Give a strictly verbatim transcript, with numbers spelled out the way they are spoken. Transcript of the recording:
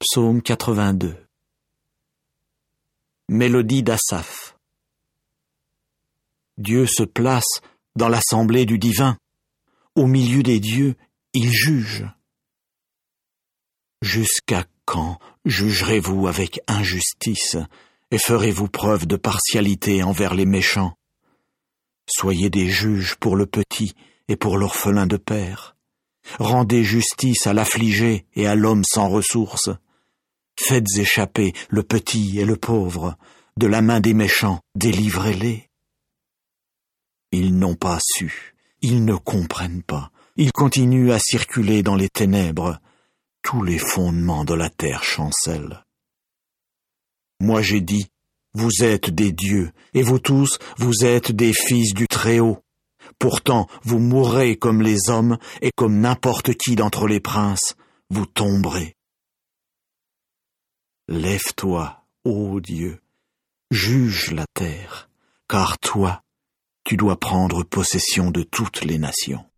Psaume quatre-vingt-deux. Mélodie d'Asaph. Dieu se place dans l'assemblée du divin. Au milieu des dieux, il juge. Jusqu'à quand jugerez-vous avec injustice et ferez-vous preuve de partialité envers les méchants? Soyez des juges pour le petit et pour l'orphelin de père. Rendez justice à l'affligé et à l'homme sans ressources. Faites échapper le petit et le pauvre de la main des méchants, délivrez-les. Ils n'ont pas su, ils ne comprennent pas, ils continuent à circuler dans les ténèbres. Tous les fondements de la terre chancellent. Moi j'ai dit, vous êtes des dieux, et vous tous, vous êtes des fils du Très-Haut. Pourtant, vous mourrez comme les hommes, et comme n'importe qui d'entre les princes, vous tomberez. Lève-toi, ô Dieu, juge la terre, car toi, tu dois prendre possession de toutes les nations.